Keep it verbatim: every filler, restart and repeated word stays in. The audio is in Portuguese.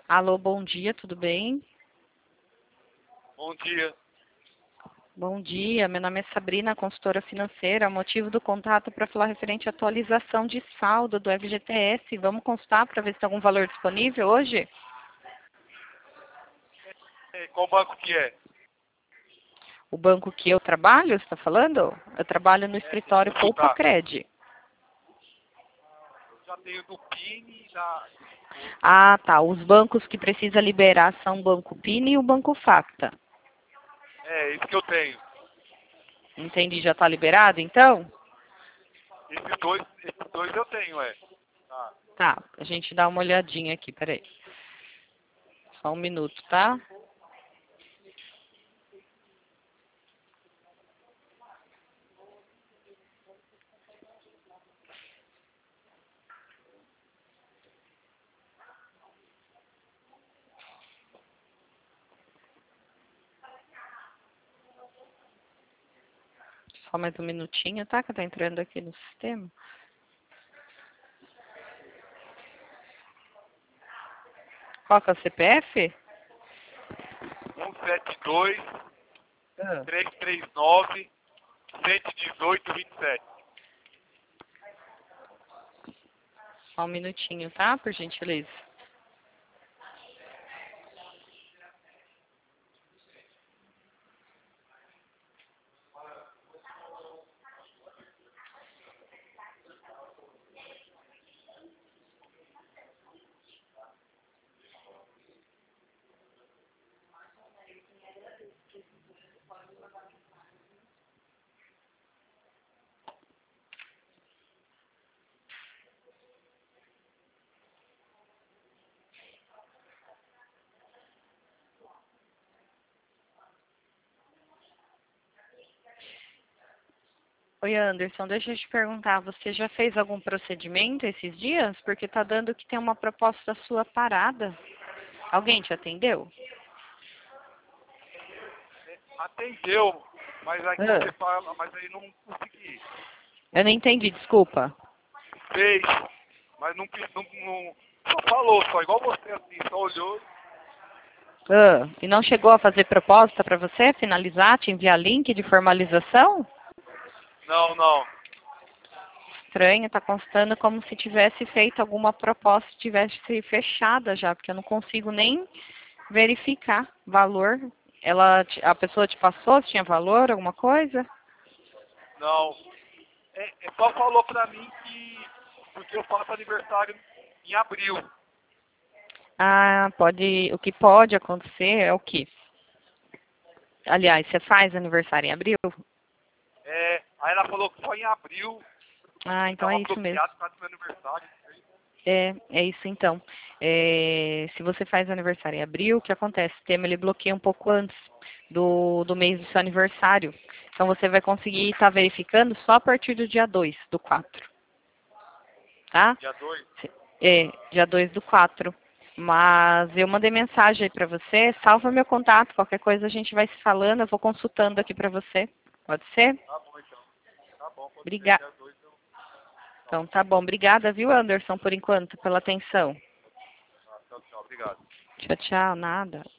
Alô, bom dia, tudo bem? Bom dia. Bom dia, meu nome é Sabrina, consultora financeira. O motivo do contato é para falar referente à atualização de saldo do F G T S. Vamos consultar para ver se tem algum valor disponível hoje? É, qual banco que é? O banco que eu trabalho, você está falando? Eu trabalho no É, escritório deixa eu Poupa chutar. Cred. Eu já tenho do P I N e da... Ah, tá. Os bancos que precisa liberar são o Banco P I N e o Banco Facta. É, esse que eu tenho. Entendi, já está liberado então? Esses dois, esses dois eu tenho, é. Tá. Tá, a gente dá uma olhadinha aqui, peraí. Só um minuto, tá? Só mais um minutinho, tá? Que eu tô entrando aqui no sistema. Qual que é o C P F? um sete dois, Ah. três três nove, cento e dezoito, vinte e sete. Só um minutinho, tá? Por gentileza. Oi, Anderson, deixa eu te perguntar, você já fez algum procedimento esses dias? Porque tá dando que tem uma proposta sua parada. Alguém te atendeu? Atendeu, mas aí Ah. você fala, mas aí não consegui. Eu não entendi, desculpa. Fez, mas não, quis- não, não só falou, só igual você assim, só olhou. Ah. E não chegou a fazer proposta para você finalizar, te enviar link de formalização? Não, não. Estranho, tá constando como se tivesse feito alguma proposta, tivesse fechada já, porque eu não consigo nem verificar valor. Ela, te- a pessoa te passou se tinha valor, alguma coisa? Não. É, é só falou pra mim que porque eu faço aniversário em abril. Ah, pode, o que pode acontecer é o quê? Aliás, você faz aniversário em abril? É, aí ela falou que só em abril Ah, que então é tava isso mesmo. bloqueado por causa do meu aniversário. É, é isso então. É, se você faz aniversário em abril, o que acontece? O tema ele bloqueia um pouco antes do, do mês do seu aniversário. Então você vai conseguir estar verificando só a partir do dia dois do quatro. Tá? Dia dois. É, dia dois do quatro. Mas eu mandei mensagem aí pra você, salva meu contato, qualquer coisa a gente vai se falando, eu vou consultando aqui pra você. Pode ser? Tá bom então. Tá bom, pode ser Obrigada. dia dois. Eu... Então tá bom. Obrigada, viu, Anderson, por enquanto, pela atenção. Tá, tchau, tchau. Obrigado. Tchau, tchau, nada.